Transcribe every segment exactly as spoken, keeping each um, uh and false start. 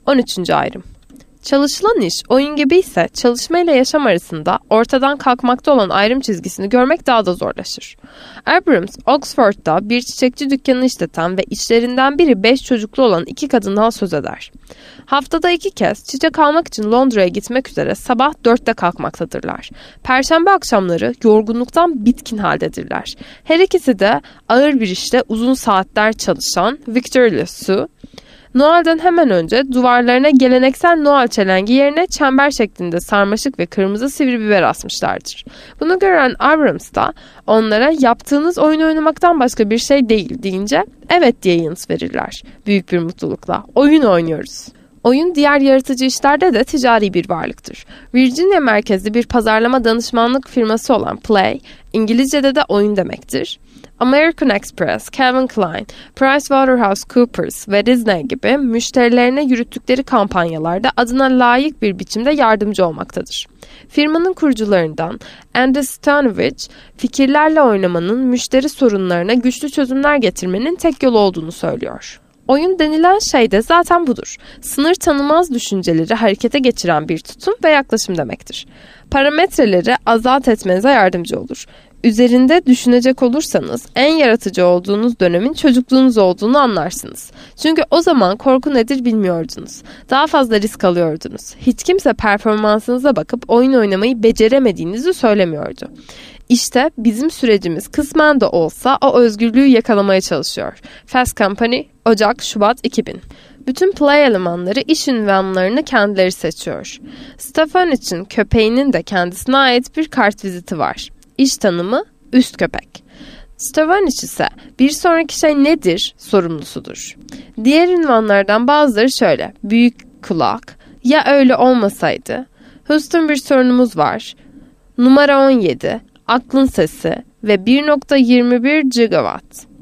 on üçüncü ayrım. Çalışılan iş oyun gibi ise çalışma ile yaşam arasında ortadan kalkmakta olan ayrım çizgisini görmek daha da zorlaşır. Abrams, Oxford'da bir çiçekçi dükkanı işleten ve içlerinden biri beş çocuklu olan iki kadından söz eder. Haftada iki kez çiçek almak için Londra'ya gitmek üzere sabah dörtte kalkmaktadırlar. Perşembe akşamları yorgunluktan bitkin haldedirler. Her ikisi de ağır bir işte uzun saatler çalışan Victor Sue, Noel'den hemen önce duvarlarına geleneksel Noel çelengi yerine çember şeklinde sarmaşık ve kırmızı sivri biber asmışlardır. Bunu gören Abrams da onlara yaptığınız oyun oynamaktan başka bir şey değil deyince evet diye yanıt verirler. Büyük bir mutlulukla oyun oynuyoruz. Oyun diğer yaratıcı işlerde de ticari bir varlıktır. Virginia merkezli bir pazarlama danışmanlık firması olan Play, İngilizce'de de oyun demektir. American Express, Calvin Klein, PricewaterhouseCoopers ve Disney gibi müşterilerine yürüttükleri kampanyalarda adına layık bir biçimde yardımcı olmaktadır. Firmanın kurucularından Andy Stanovich, fikirlerle oynamanın müşteri sorunlarına güçlü çözümler getirmenin tek yolu olduğunu söylüyor. Oyun denilen şey de zaten budur. Sınır tanımaz düşünceleri harekete geçiren bir tutum ve yaklaşım demektir. Parametreleri azalt etmenize yardımcı olur. Üzerinde düşünecek olursanız en yaratıcı olduğunuz dönemin çocukluğunuz olduğunu anlarsınız. Çünkü o zaman korku nedir bilmiyordunuz. Daha fazla risk alıyordunuz. Hiç kimse performansınıza bakıp oyun oynamayı beceremediğinizi söylemiyordu. İşte bizim sürecimiz kısmen de olsa o özgürlüğü yakalamaya çalışıyor. Fast Company, Ocak Şubat iki bin. Bütün Play elemanları iş ünvanlarını kendileri seçiyor. Stefan için köpeğinin de kendisine ait bir kartviziti var. İş tanımı üst köpek. Stevanic ise bir sonraki şey nedir sorumlusudur. Diğer ünvanlardan bazıları şöyle: büyük kulak, ya öyle olmasaydı, Houston bir sorunumuz var, numara on yedi, aklın sesi ve bir nokta yirmi bir gigawatt.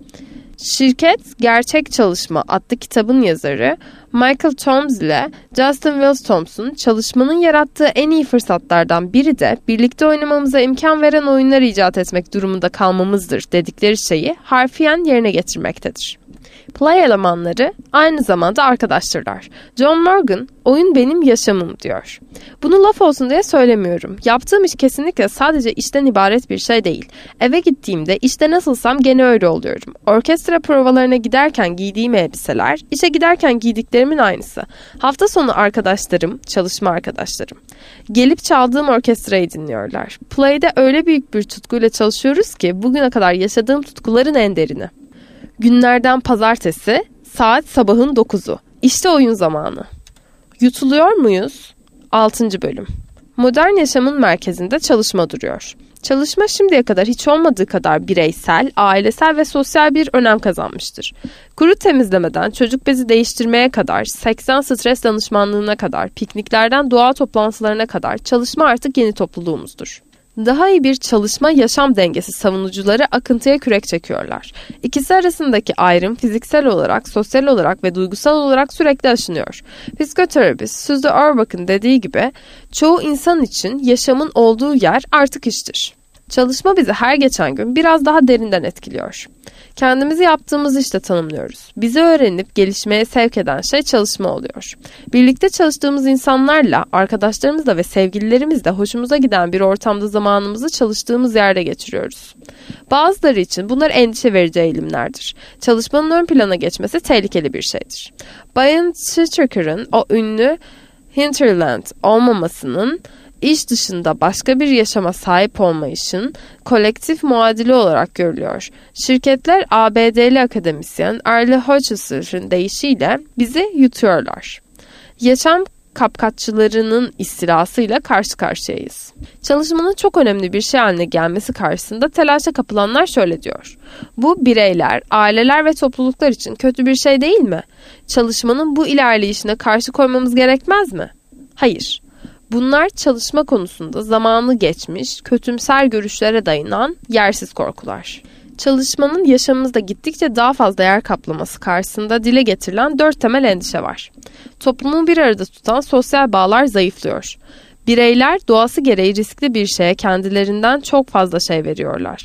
Şirket Gerçek Çalışma adlı kitabın yazarı Michael Toms ile Justin Wells Thompson, çalışmanın yarattığı en iyi fırsatlardan biri de birlikte oynamamıza imkan veren oyunlar icat etmek durumunda kalmamızdır dedikleri şeyi harfiyen yerine getirmektedir. Play elemanları aynı zamanda arkadaştırlar. John Morgan, oyun benim yaşamım diyor. Bunu laf olsun diye söylemiyorum. Yaptığım iş kesinlikle sadece işten ibaret bir şey değil. Eve gittiğimde işte nasılsam gene öyle oluyorum. Orkestra provalarına giderken giydiğim elbiseler, işe giderken giydiklerimin aynısı. Hafta sonu arkadaşlarım, çalışma arkadaşlarım. Gelip çaldığım orkestrayı dinliyorlar. Play'de öyle büyük bir tutkuyla çalışıyoruz ki bugüne kadar yaşadığım tutkuların en derini. Günlerden pazartesi, saat sabahın dokuzu. İşte oyun zamanı. Yutuluyor muyuz? altıncı bölüm. Modern yaşamın merkezinde çalışma duruyor. Çalışma şimdiye kadar hiç olmadığı kadar bireysel, ailesel ve sosyal bir önem kazanmıştır. Kuru temizlemeden çocuk bezi değiştirmeye kadar, seksen stres danışmanlığına kadar, pikniklerden doğa toplantılarına kadar çalışma artık yeni topluluğumuzdur. Daha iyi bir çalışma yaşam dengesi savunucuları akıntıya kürek çekiyorlar. İkisi arasındaki ayrım fiziksel olarak, sosyal olarak ve duygusal olarak sürekli aşınıyor. Psikoterapist Suzy Orbach'ın dediği gibi, çoğu insan için yaşamın olduğu yer artık iştir. Çalışma bizi her geçen gün biraz daha derinden etkiliyor. Kendimizi yaptığımız işte tanımlıyoruz. Bizi öğrenip gelişmeye sevk eden şey çalışma oluyor. Birlikte çalıştığımız insanlarla, arkadaşlarımızla ve sevgililerimizle hoşumuza giden bir ortamda zamanımızı çalıştığımız yerde geçiriyoruz. Bazıları için bunlar endişe verici eğilimlerdir. Çalışmanın ön plana geçmesi tehlikeli bir şeydir. Bayan Chichker'ın o ünlü hinterland olmamasının, İş dışında başka bir yaşama sahip olmayışın kolektif muadili olarak görülüyor. Şirketler A B D'li akademisyen Arlie Hochschild deyişiyle bizi yutuyorlar. Yaşam kapkaççılarının istilasıyla karşı karşıyayız. Çalışmanın çok önemli bir şey haline gelmesi karşısında telaşa kapılanlar şöyle diyor: bu bireyler, aileler ve topluluklar için kötü bir şey değil mi? Çalışmanın bu ilerleyişine karşı koymamız gerekmez mi? Hayır. Bunlar çalışma konusunda zamanı geçmiş, kötümser görüşlere dayanan yersiz korkular. Çalışmanın yaşamımızda gittikçe daha fazla yer kaplaması karşısında dile getirilen dört temel endişe var. Toplumu bir arada tutan sosyal bağlar zayıflıyor. Bireyler doğası gereği riskli bir şeye kendilerinden çok fazla şey veriyorlar.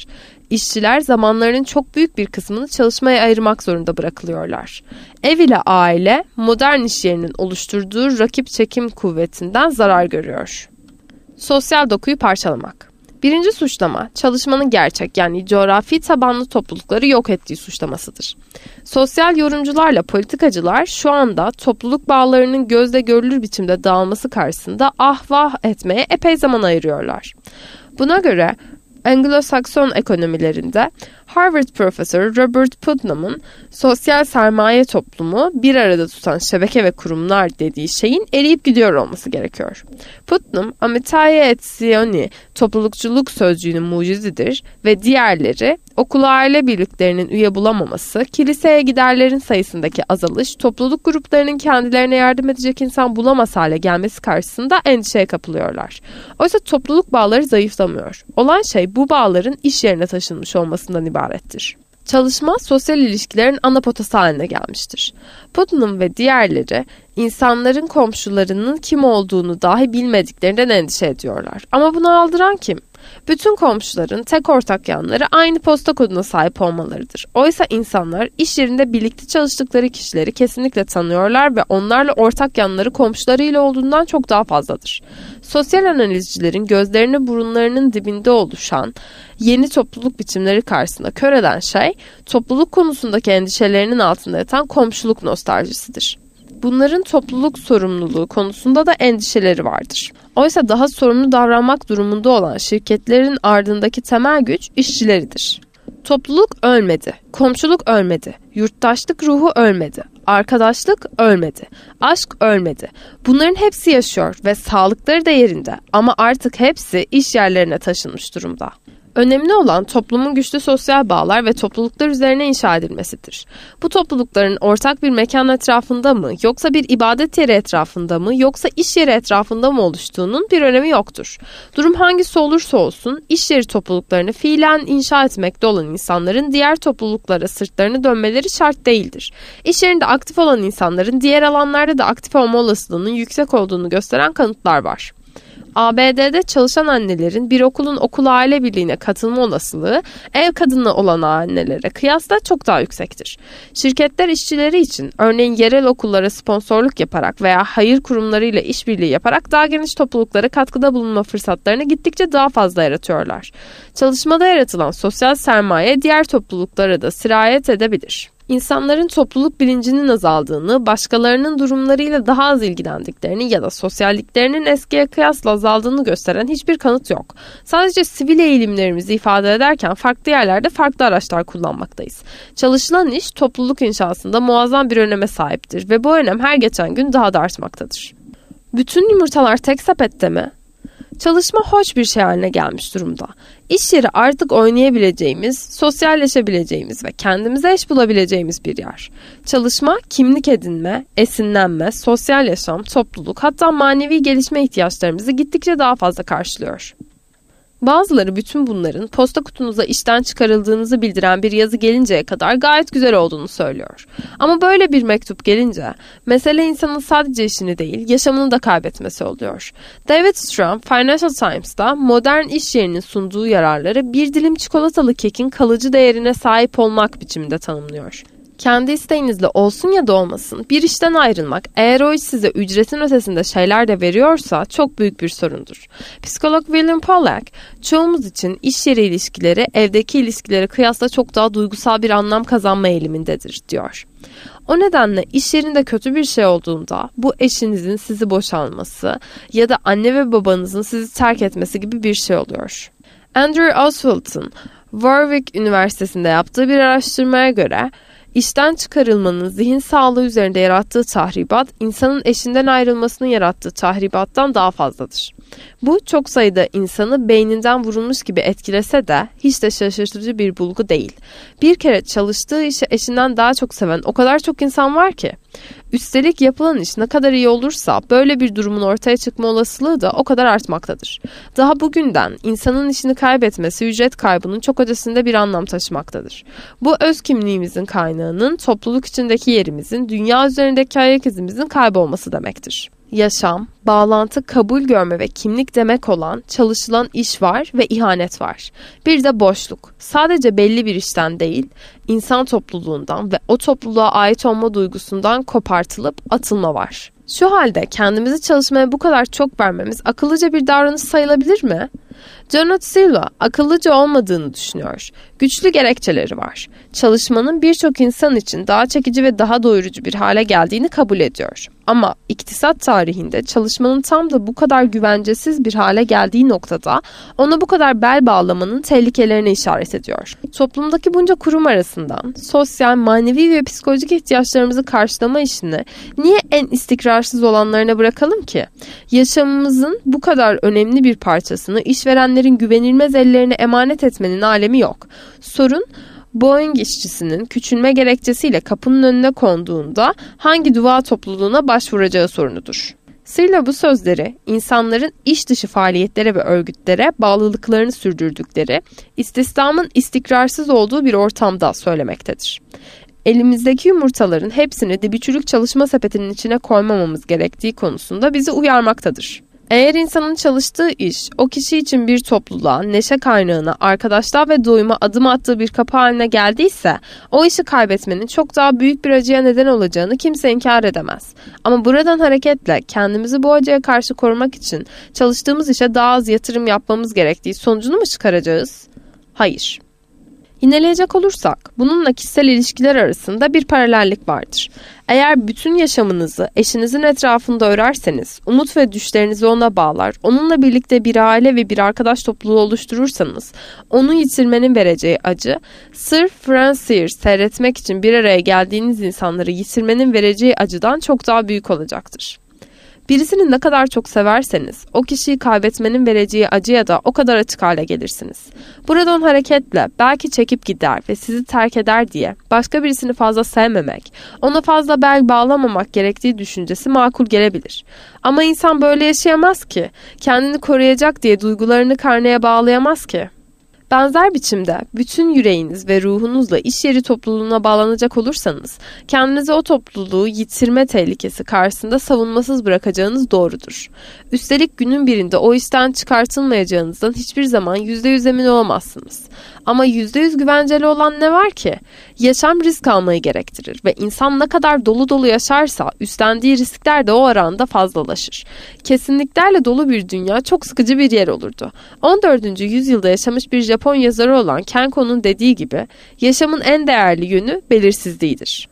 İşçiler zamanlarının çok büyük bir kısmını çalışmaya ayırmak zorunda bırakılıyorlar. Ev ile aile, modern iş yerinin oluşturduğu rakip çekim kuvvetinden zarar görüyor. Sosyal dokuyu parçalamak. Birinci suçlama, çalışmanın gerçek yani coğrafi tabanlı toplulukları yok ettiği suçlamasıdır. Sosyal yorumcularla politikacılar şu anda topluluk bağlarının gözle görülür biçimde dağılması karşısında ah vah etmeye epey zaman ayırıyorlar. Buna göre Anglo-Sakson ekonomilerinde Harvard profesörü Robert Putnam'ın sosyal sermaye toplumu bir arada tutan şebeke ve kurumlar dediği şeyin eriyip gidiyor olması gerekiyor. Putnam, Amitaya et Sioni toplulukçuluk sözcüğünün mucididir ve diğerleri okul aile birliklerinin üye bulamaması, kiliseye giderlerin sayısındaki azalış, topluluk gruplarının kendilerine yardım edecek insan bulamaz hale gelmesi karşısında endişeye kapılıyorlar. Oysa topluluk bağları zayıflamıyor. Olan şey bu bağların iş yerine taşınmış olmasından ibarettir. Çalışma sosyal ilişkilerin ana potası haline gelmiştir. Putnam ve diğerleri insanların komşularının kim olduğunu dahi bilmediklerinden endişe ediyorlar. Ama bunu aldıran kim? Bütün komşuların tek ortak yanları aynı posta koduna sahip olmalarıdır. Oysa insanlar iş yerinde birlikte çalıştıkları kişileri kesinlikle tanıyorlar ve onlarla ortak yanları komşularıyla olduğundan çok daha fazladır. Sosyal analizcilerin gözlerini burunlarının dibinde oluşan yeni topluluk biçimleri karşısında kör eden şey, topluluk konusundaki endişelerinin altında yatan komşuluk nostaljisidir. Bunların topluluk sorumluluğu konusunda da endişeleri vardır. Oysa daha sorumlu davranmak durumunda olan şirketlerin ardındaki temel güç işçileridir. Topluluk ölmedi, komşuluk ölmedi, yurttaşlık ruhu ölmedi, arkadaşlık ölmedi, aşk ölmedi. Bunların hepsi yaşıyor ve sağlıkları da yerinde ama artık hepsi iş yerlerine taşınmış durumda. Önemli olan toplumun güçlü sosyal bağlar ve topluluklar üzerine inşa edilmesidir. Bu toplulukların ortak bir mekan etrafında mı, yoksa bir ibadet yeri etrafında mı, yoksa iş yeri etrafında mı oluştuğunun bir önemi yoktur. Durum hangisi olursa olsun, iş yeri topluluklarını fiilen inşa etmekte olan insanların diğer topluluklara sırtlarını dönmeleri şart değildir. İş yerinde aktif olan insanların diğer alanlarda da aktif olma olasılığının yüksek olduğunu gösteren kanıtlar var. A B D'de çalışan annelerin bir okulun okul aile birliğine katılma olasılığı ev kadını olan annelere kıyasla çok daha yüksektir. Şirketler işçileri için örneğin yerel okullara sponsorluk yaparak veya hayır kurumlarıyla işbirliği yaparak daha geniş topluluklara katkıda bulunma fırsatlarını gittikçe daha fazla yaratıyorlar. Çalışmada yaratılan sosyal sermaye diğer topluluklara da sirayet edebilir. İnsanların topluluk bilincinin azaldığını, başkalarının durumlarıyla daha az ilgilendiklerini ya da sosyalliklerinin eskiye kıyasla azaldığını gösteren hiçbir kanıt yok. Sadece sivil eğilimlerimizi ifade ederken farklı yerlerde farklı araçlar kullanmaktayız. Çalışılan iş topluluk inşasında muazzam bir öneme sahiptir ve bu önem her geçen gün daha da artmaktadır. Bütün yumurtalar tek sepette mi? Çalışma hoş bir şey haline gelmiş durumda. İş yeri artık oynayabileceğimiz, sosyalleşebileceğimiz ve kendimize eş bulabileceğimiz bir yer. Çalışma, kimlik edinme, esinlenme, sosyal yaşam, topluluk, hatta manevi gelişme ihtiyaçlarımızı gittikçe daha fazla karşılıyor. Bazıları bütün bunların posta kutunuza işten çıkarıldığınızı bildiren bir yazı gelinceye kadar gayet güzel olduğunu söylüyor. Ama böyle bir mektup gelince mesele insanın sadece işini değil, yaşamını da kaybetmesi oluyor. David Strum, Financial Times'ta modern iş yerinin sunduğu yararları bir dilim çikolatalı kekin kalıcı değerine sahip olmak biçiminde tanımlıyor. Kendi isteğinizle olsun ya da olmasın bir işten ayrılmak, eğer o iş size ücretin ötesinde şeyler de veriyorsa çok büyük bir sorundur. Psikolog William Pollack, çoğumuz için iş yeri ilişkileri evdeki ilişkilere kıyasla çok daha duygusal bir anlam kazanma eğilimindedir, diyor. O nedenle iş yerinde kötü bir şey olduğunda bu eşinizin sizi boşanması ya da anne ve babanızın sizi terk etmesi gibi bir şey oluyor. Andrew Oswald'ın Warwick Üniversitesi'nde yaptığı bir araştırmaya göre İşten çıkarılmanın zihin sağlığı üzerinde yarattığı tahribat, insanın eşinden ayrılmasının yarattığı tahribattan daha fazladır. Bu çok sayıda insanı beyninden vurulmuş gibi etkilese de hiç de şaşırtıcı bir bulgu değil. Bir kere çalıştığı işi eşinden daha çok seven o kadar çok insan var ki. Üstelik yapılan iş ne kadar iyi olursa böyle bir durumun ortaya çıkma olasılığı da o kadar artmaktadır. Daha bugünden insanın işini kaybetmesi ücret kaybının çok ötesinde bir anlam taşımaktadır. Bu öz kimliğimizin kaynağının, topluluk içindeki yerimizin, dünya üzerindeki ayak izimizin kaybolması demektir. yaşam, bağlantı, kabul görme ve kimlik demek olan çalışılan iş var ve ihanet var. Bir de boşluk. Sadece belli bir işten değil, insan topluluğundan ve o topluluğa ait olma duygusundan kopartılıp atılma var. Şu halde kendimizi çalışmaya bu kadar çok vermemiz akıllıca bir davranış sayılabilir mi? Jonathan Silva akıllıca olmadığını düşünüyor. Güçlü gerekçeleri var. Çalışmanın birçok insan için daha çekici ve daha doyurucu bir hale geldiğini kabul ediyor. Ama iktisat tarihinde çalışmanın tam da bu kadar güvencesiz bir hale geldiği noktada ona bu kadar bel bağlamanın tehlikelerine işaret ediyor. Toplumdaki bunca kurum arasından sosyal, manevi ve psikolojik ihtiyaçlarımızı karşılama işini niye en istikrarsız olanlarına bırakalım ki? Yaşamımızın bu kadar önemli bir parçasını işverenlerin güvenilmez ellerine emanet etmenin alemi yok. Sorun, Boeing işçisinin küçülme gerekçesiyle kapının önüne konduğunda hangi dua topluluğuna başvuracağı sorunudur. Silla bu sözleri insanların iş dışı faaliyetlere ve örgütlere bağlılıklarını sürdürdükleri, istihdamın istikrarsız olduğu bir ortamda söylemektedir. Elimizdeki yumurtaların hepsini dibüçülük çalışma sepetinin içine koymamamız gerektiği konusunda bizi uyarmaktadır. Eğer insanın çalıştığı iş o kişi için bir topluluğa, neşe kaynağına, arkadaşlığa ve doyuma adım attığı bir kapı haline geldiyse o işi kaybetmenin çok daha büyük bir acıya neden olacağını kimse inkar edemez. Ama buradan hareketle kendimizi bu acıya karşı korumak için çalıştığımız işe daha az yatırım yapmamız gerektiği sonucunu mu çıkaracağız? Hayır. Yineleyecek olursak, bununla kişisel ilişkiler arasında bir paralellik vardır. Eğer bütün yaşamınızı eşinizin etrafında örerseniz, umut ve düşlerinizi ona bağlar, onunla birlikte bir aile ve bir arkadaş topluluğu oluşturursanız, onu yitirmenin vereceği acı, sırf Francier seyretmek için bir araya geldiğiniz insanları yitirmenin vereceği acıdan çok daha büyük olacaktır. Birisini ne kadar çok severseniz, o kişiyi kaybetmenin vereceği acıya da o kadar açık hale gelirsiniz. Buradan hareketle belki çekip gider ve sizi terk eder diye başka birisini fazla sevmemek, ona fazla bel bağlamamak gerektiği düşüncesi makul gelebilir. Ama insan böyle yaşayamaz ki, kendini koruyacak diye duygularını karneye bağlayamaz ki. Benzer biçimde bütün yüreğiniz ve ruhunuzla iş yeri topluluğuna bağlanacak olursanız, kendinizi o topluluğu yitirme tehlikesi karşısında savunmasız bırakacağınız doğrudur. Üstelik günün birinde o işten çıkartılmayacağınızdan hiçbir zaman yüzde yüz emin olamazsınız. Ama yüzde yüz güvenceli olan ne var ki? Yaşam risk almayı gerektirir ve insan ne kadar dolu dolu yaşarsa üstlendiği riskler de o oranda fazlalaşır. Kesinliklerle dolu bir dünya çok sıkıcı bir yer olurdu. on dördüncü yüzyılda yaşamış bir Japon yazarı olan Kenko'nun dediği gibi, yaşamın en değerli yönü belirsizliğidir.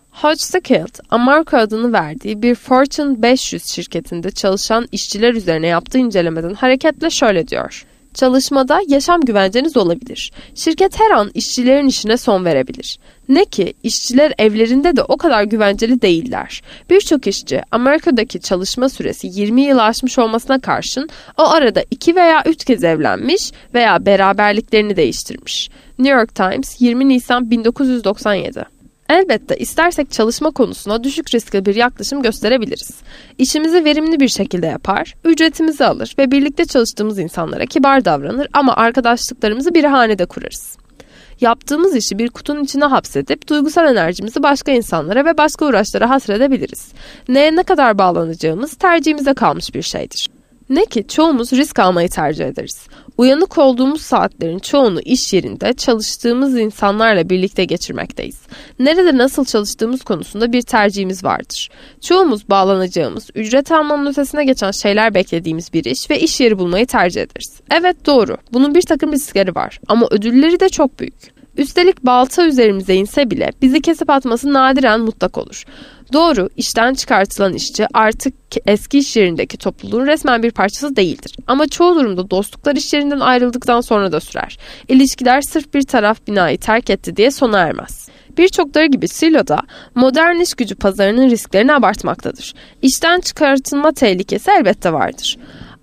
Hodgson, Amerika adını verdiği bir Fortune beş yüz şirketinde çalışan işçiler üzerine yaptığı incelemeden hareketle şöyle diyor. Çalışmada yaşam güvenceniz olabilir. Şirket her an işçilerin işine son verebilir. Ne ki işçiler evlerinde de o kadar güvenceli değiller. Birçok işçi Amerika'daki çalışma süresi yirmi yıl aşmış olmasına karşın o arada iki veya üç kez evlenmiş veya beraberliklerini değiştirmiş. New York Times yirmi Nisan bin dokuz yüz doksan yedi. Elbette istersek çalışma konusuna düşük riskli bir yaklaşım gösterebiliriz. İşimizi verimli bir şekilde yapar, ücretimizi alır ve birlikte çalıştığımız insanlara kibar davranır ama arkadaşlıklarımızı bir hanede kurarız. Yaptığımız işi bir kutunun içine hapsedip duygusal enerjimizi başka insanlara ve başka uğraşlara hasredebiliriz. Neye ne kadar bağlanacağımız tercihimize kalmış bir şeydir. Ne ki çoğumuz risk almayı tercih ederiz. Uyanık olduğumuz saatlerin çoğunu iş yerinde çalıştığımız insanlarla birlikte geçirmekteyiz. Nerede nasıl çalıştığımız konusunda bir tercihimiz vardır. Çoğumuz bağlanacağımız, ücret almanın ötesine geçen şeyler beklediğimiz bir iş ve iş yeri bulmayı tercih ederiz. Evet doğru, bunun bir takım riskleri var ama ödülleri de çok büyük. Üstelik balta üzerimize inse bile bizi kesip atması nadiren mutlak olur. Doğru, işten çıkartılan işçi artık eski iş yerindeki topluluğun resmen bir parçası değildir. Ama çoğu durumda dostluklar iş yerinden ayrıldıktan sonra da sürer. İlişkiler sırf bir taraf binayı terk etti diye sona ermez. Birçokları gibi siloda modern iş gücü pazarının risklerini abartmaktadır. İşten çıkartılma tehlikesi elbette vardır.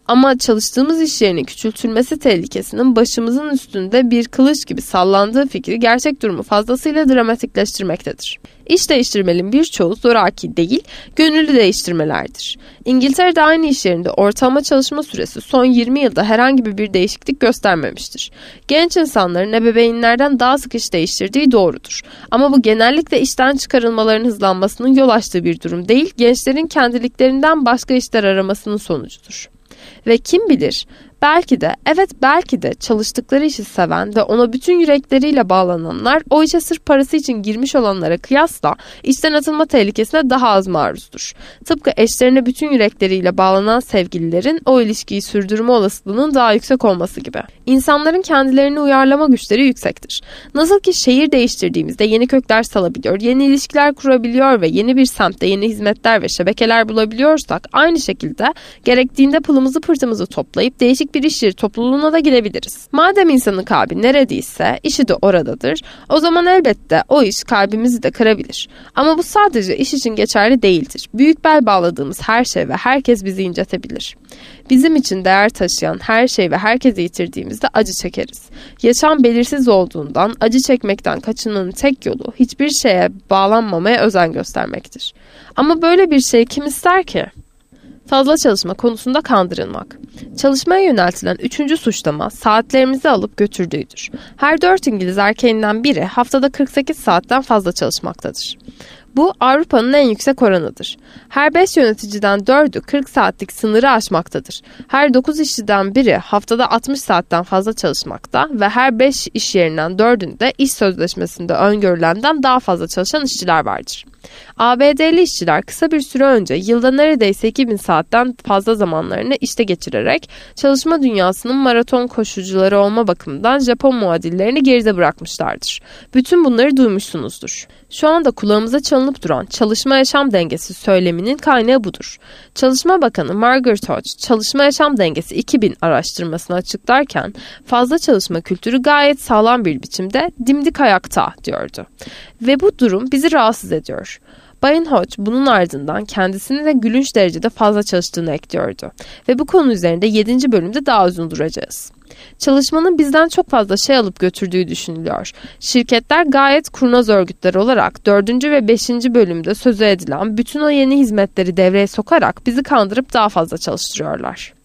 Ama çalıştığımız iş yerinin küçültülmesi tehlikesinin başımızın üstünde bir kılıç gibi sallandığı fikri gerçek durumu fazlasıyla dramatikleştirmektedir. İş değiştirmenin birçoğu zoraki değil, gönüllü değiştirmelerdir. İngiltere'de aynı iş yerinde ortalama çalışma süresi son yirmi yılda herhangi bir değişiklik göstermemiştir. Genç insanların ebeveynlerden daha sık iş değiştirdiği doğrudur. Ama bu genellikle işten çıkarılmaların hızlanmasının yol açtığı bir durum değil, gençlerin kendiliklerinden başka işler aramasının sonucudur. Ve kim bilir, belki de, evet belki de çalıştıkları işi seven ve ona bütün yürekleriyle bağlananlar o işe sırf parası için girmiş olanlara kıyasla işten atılma tehlikesine daha az maruzdur. Tıpkı eşlerine bütün yürekleriyle bağlanan sevgililerin o ilişkiyi sürdürme olasılığının daha yüksek olması gibi. İnsanların kendilerini uyarlama güçleri yüksektir. Nasıl ki şehir değiştirdiğimizde yeni kökler salabiliyor, yeni ilişkiler kurabiliyor ve yeni bir semtte yeni hizmetler ve şebekeler bulabiliyorsak, aynı şekilde gerektiğinde pılımızı pırtımızı toplayıp değişik bir iş yeri topluluğuna da girebiliriz. Madem insanın kalbi neredeyse, işi de oradadır, o zaman elbette o iş kalbimizi de kırabilir. Ama bu sadece iş için geçerli değildir. Büyük bel bağladığımız her şey ve herkes bizi incetebilir. Bizim için değer taşıyan her şey ve herkesi yitirdiğimizde acı çekeriz. Yaşam belirsiz olduğundan acı çekmekten kaçınmanın tek yolu hiçbir şeye bağlanmamaya özen göstermektir. Ama böyle bir şey kim ister ki? Fazla çalışma konusunda kandırılmak. Çalışmaya yöneltilen üçüncü suçlama saatlerimizi alıp götürdüğüdür. Her dört İngiliz erkeğinden biri haftada kırk sekiz saatten fazla çalışmaktadır. Bu Avrupa'nın en yüksek oranıdır. Her beş yöneticiden dördü kırk saatlik sınırı aşmaktadır. Her dokuz işçiden biri haftada altmış saatten fazla çalışmakta ve her beş iş yerinden dördünde iş sözleşmesinde öngörülenden daha fazla çalışan işçiler vardır. A B D'li işçiler kısa bir süre önce yılda neredeyse iki bin saatten fazla zamanlarını işte geçirerek çalışma dünyasının maraton koşucuları olma bakımından Japon muadillerini geride bırakmışlardır. Bütün bunları duymuşsunuzdur. Şu anda kulağımıza çalınıp duran çalışma yaşam dengesi söyleminin kaynağı budur. Çalışma Bakanı Margaret Hodge, Çalışma Yaşam Dengesi iki bin araştırmasını açıklarken fazla çalışma kültürü gayet sağlam bir biçimde dimdik ayakta diyordu. Ve bu durum bizi rahatsız ediyor. Bayan Hodge bunun ardından kendisini de gülünç derecede fazla çalıştığını ekliyordu. Ve bu konu üzerinde yedinci bölümde daha uzun duracağız. Çalışmanın bizden çok fazla şey alıp götürdüğü düşünülüyor. Şirketler gayet kurnaz örgütler olarak dördüncü ve beşinci bölümde sözü edilen bütün o yeni hizmetleri devreye sokarak bizi kandırıp daha fazla çalıştırıyorlar.